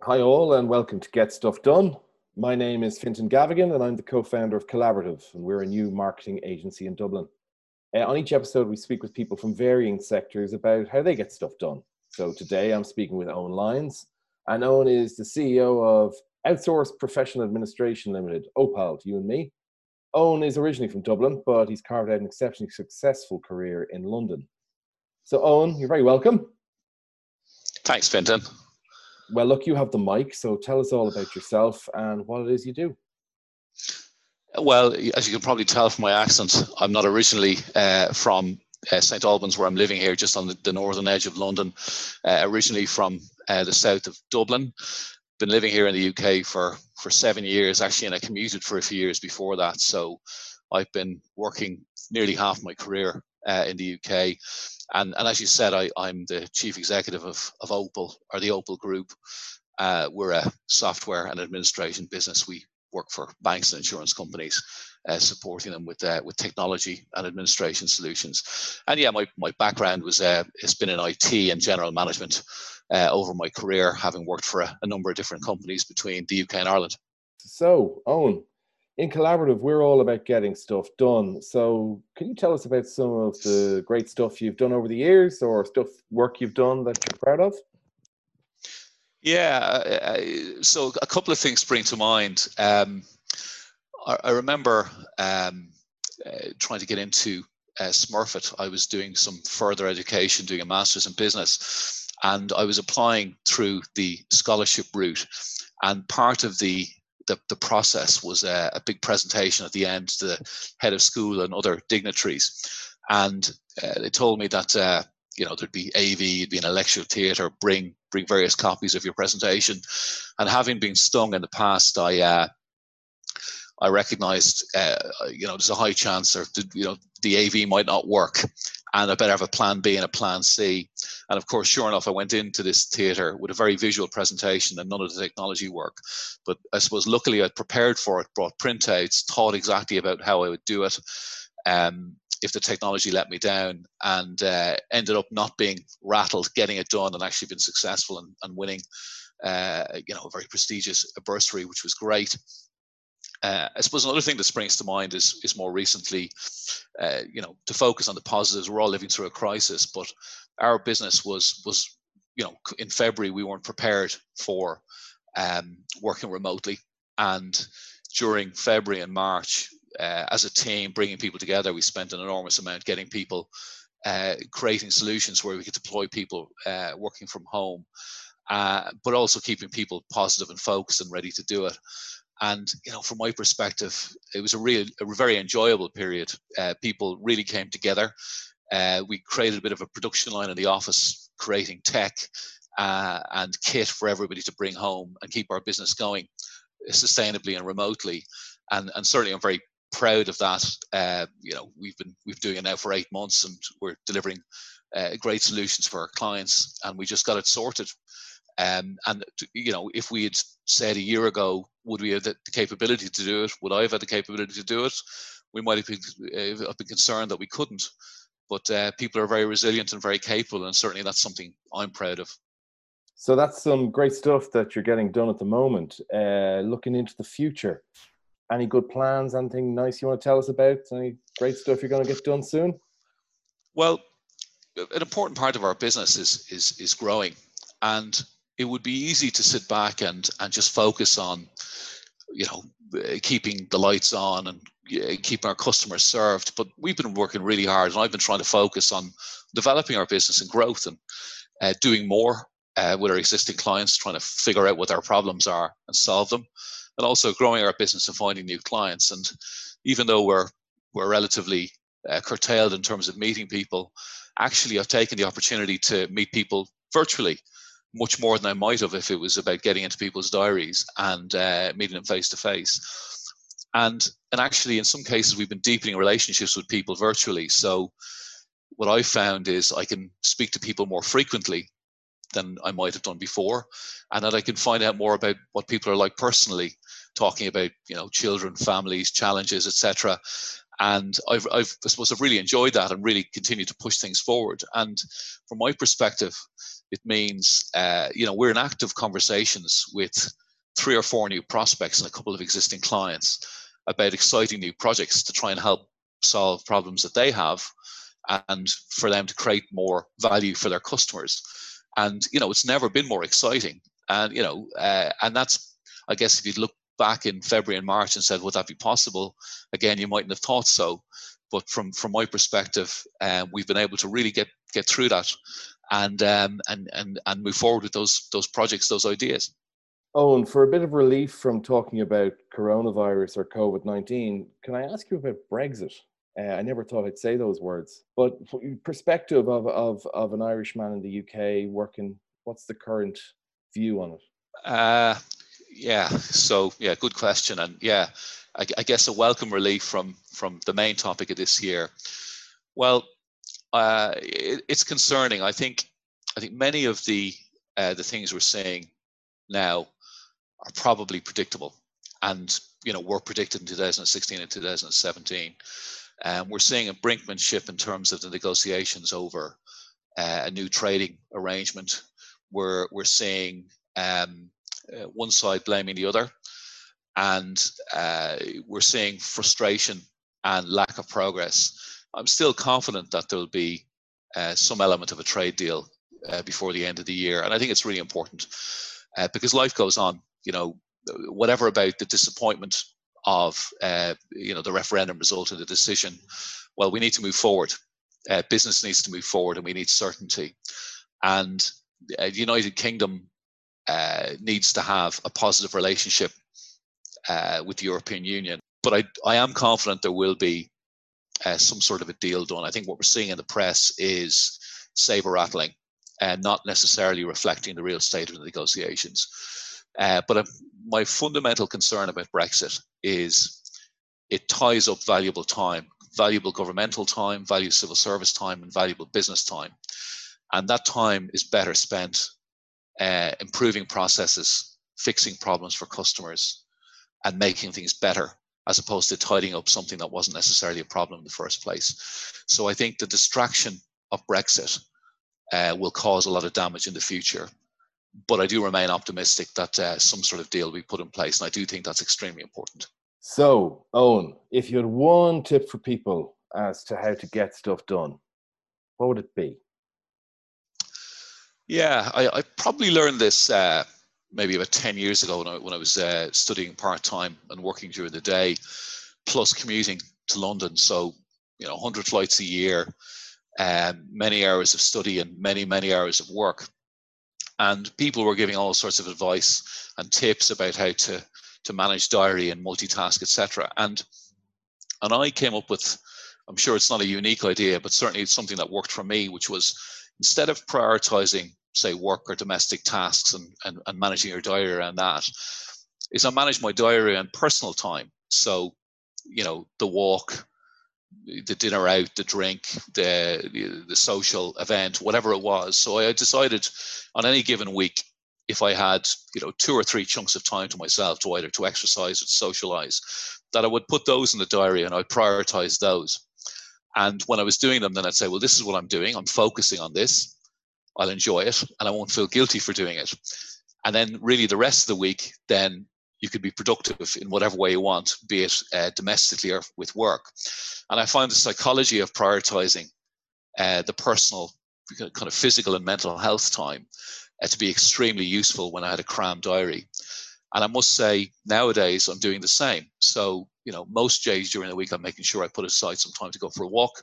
Hi all and welcome to Get Stuff Done. My name is Fintan Gavigan and I'm the co-founder of Collaborative, and we're a new marketing agency in Dublin. On each episode we speak with people from varying sectors about how they get stuff done. So today I'm speaking with Owen Lyons, and Owen is the CEO of Outsourced Professional Administration Limited, OPAL to you and me. Owen is originally from Dublin, but he's carved out an exceptionally successful career in London. So Owen, you're very welcome. Thanks, Fintan. Well, look, you have the mic, so tell us all about yourself and what it is you do. Well, as you can probably tell from my accent, I'm not originally from St Albans, where I'm living here, just on the northern edge of London. Originally from the south of Dublin. Been living here in the UK for 7 years, actually, and I commuted for a few years before that. So I've been working nearly half my career in the UK. And as you said, I'm the chief executive of Opal, or the Opal Group. We're a software and administration business. We work for banks and insurance companies, supporting them with technology and administration solutions. And yeah, my background was has been in IT and general management over my career, having worked for a number of different companies between the UK and Ireland. So, Owen, in Collaborative, we're all about getting stuff done. So can you tell us about some of the great stuff you've done over the years, or work you've done that you're proud of? Yeah, so a couple of things spring to mind. I remember trying to get into Smurfit. I was doing some further education, doing a master's in business, and I was applying through the scholarship route. And part of the process was a big presentation at the end to the head of school and other dignitaries. And they told me that there'd be AV, it'd be in a lecture theatre, bring various copies of your presentation. And having been stung in the past, I recognised, there's a high chance, the AV might not work, and I better have a plan B and a plan C. And of course, sure enough, I went into this theatre with a very visual presentation and none of the technology worked. But I suppose luckily I'd prepared for it, brought printouts, thought exactly about how I would do it. If the technology let me down, and ended up not being rattled, getting it done, and actually been successful and winning, a very prestigious bursary, which was great. I suppose another thing that springs to mind is more recently, to focus on the positives. We're all living through a crisis, but our business was in February we weren't prepared for working remotely, and during February and March, as a team, bringing people together, we spent an enormous amount getting people creating solutions where we could deploy people working from home, but also keeping people positive and focused and ready to do it. And from my perspective, it was a very enjoyable period. People really came together. We created a bit of a production line in the office, creating tech and kit for everybody to bring home and keep our business going sustainably and remotely. And certainly, I'm very proud of that. We've been doing it now for 8 months, and we're delivering great solutions for our clients, and we just got it sorted. If we had said a year ago, would we have the capability to do it? Would I have had the capability to do it? We might have been concerned that we couldn't. But people are very resilient and very capable, and certainly that's something I'm proud of. So that's some great stuff that you're getting done at the moment. Looking into the future, any good plans? Anything nice you want to tell us about? Any great stuff you're going to get done soon? Well, an important part of our business is growing, and it would be easy to sit back and just focus on, keeping the lights on and keeping our customers served. But we've been working really hard, and I've been trying to focus on developing our business and growth, and doing more with our existing clients, trying to figure out what our problems are and solve them, and also growing our business and finding new clients. And even though we're relatively curtailed in terms of meeting people, actually I've taken the opportunity to meet people virtually, much more than I might have if it was about getting into people's diaries and meeting them face to face. And actually, in some cases, we've been deepening relationships with people virtually. So what I found is I can speak to people more frequently than I might have done before, and that I can find out more about what people are like personally, talking about children, families, challenges, etc. And I suppose I've really enjoyed that and really continued to push things forward. And from my perspective, it means, we're in active conversations with 3 or 4 new prospects and a couple of existing clients about exciting new projects to try and help solve problems that they have and for them to create more value for their customers. And, it's never been more exciting. And, and that's, I guess, if you look back in February and March and said, would that be possible? Again, you mightn't have thought so. But from my perspective, we've been able to really get through that and move forward with those projects, those ideas. Owen, for a bit of relief from talking about coronavirus or COVID-19, can I ask you about Brexit? I never thought I'd say those words, but perspective of an Irishman in the UK working, what's the current view on it? Good question. And I guess a welcome relief from the main topic of this year. Well, it's concerning. I think many of the things we're seeing now are probably predictable, and were predicted in 2016 and 2017. We're seeing a brinkmanship in terms of the negotiations over a new trading arrangement. We're seeing one side blaming the other, and we're seeing frustration and lack of progress. I'm still confident that there'll be some element of a trade deal before the end of the year, and I think it's really important because life goes on. Whatever about the disappointment of the referendum result and the decision, well, we need to move forward. Business needs to move forward, and we need certainty. And the United Kingdom needs to have a positive relationship with the European Union. But I am confident there will be some sort of a deal done. I think what we're seeing in the press is saber rattling and not necessarily reflecting the real state of the negotiations. But my fundamental concern about Brexit is it ties up valuable time, valuable governmental time, valuable civil service time, and valuable business time. And that time is better spent improving processes, fixing problems for customers, and making things better, as opposed to tidying up something that wasn't necessarily a problem in the first place. So I think the distraction of Brexit will cause a lot of damage in the future. But I do remain optimistic that some sort of deal will be put in place. And I do think that's extremely important. So, Owen, if you had one tip for people as to how to get stuff done, what would it be? Yeah, I probably learned this maybe about 10 years ago when I was studying part-time and working during the day, plus commuting to London. So, 100 flights a year, many hours of study and many, many hours of work. And people were giving all sorts of advice and tips about how to manage diary and multitask, etc. And I came up with, I'm sure it's not a unique idea, but certainly it's something that worked for me, which was instead of prioritizing, say, work or domestic tasks and managing your diary around that, is I manage my diary and personal time. So, the walk, the dinner out, the drink, the social event, whatever it was. So I decided on any given week, if I had 2 or 3 chunks of time to myself to either to exercise or to socialize, that I would put those in the diary and I'd prioritize those. And when I was doing them, then I'd say, well, this is what I'm doing. I'm focusing on this. I'll enjoy it and I won't feel guilty for doing it. And then really the rest of the week, then you could be productive in whatever way you want, be it domestically or with work. And I find the psychology of prioritizing the personal, kind of physical and mental health time to be extremely useful when I had a crammed diary. And I must say, nowadays, I'm doing the same. So, most days during the week, I'm making sure I put aside some time to go for a walk,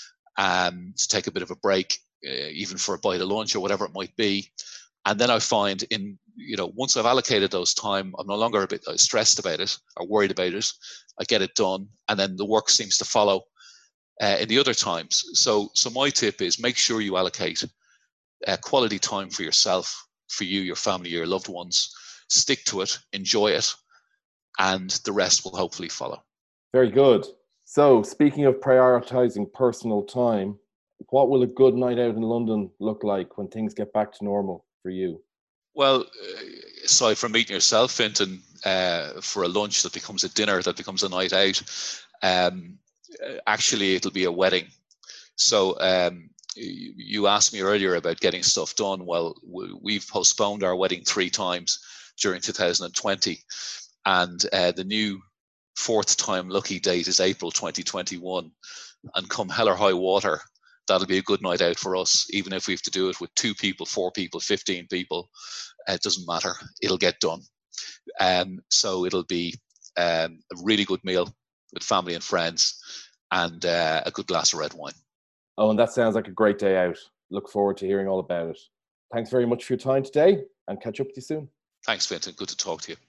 to take a bit of a break, even for a bite of lunch or whatever it might be. And then I find once I've allocated those time, I'm no longer a bit stressed about it or worried about it. I get it done. And then the work seems to follow in the other times. So my tip is make sure you allocate quality time for yourself, for you, your family, your loved ones. Stick to it, enjoy it, and the rest will hopefully follow. Very good. So speaking of prioritizing personal time, what will a good night out in London look like when things get back to normal for you? Well, aside from meeting yourself, Fintan, for a lunch that becomes a dinner, that becomes a night out, actually it'll be a wedding. So you asked me earlier about getting stuff done. Well, we've postponed our wedding 3 times during 2020, and the new 4th time lucky date is April 2021. And come hell or high water, that'll be a good night out for us, even if we have to do it with 2 people, 4 people, 15 people. It doesn't matter. It'll get done. So it'll be a really good meal with family and friends, and a good glass of red wine. Oh, and that sounds like a great day out. Look forward to hearing all about it. Thanks very much for your time today, and catch up with you soon. Thanks, Fintan. Good to talk to you.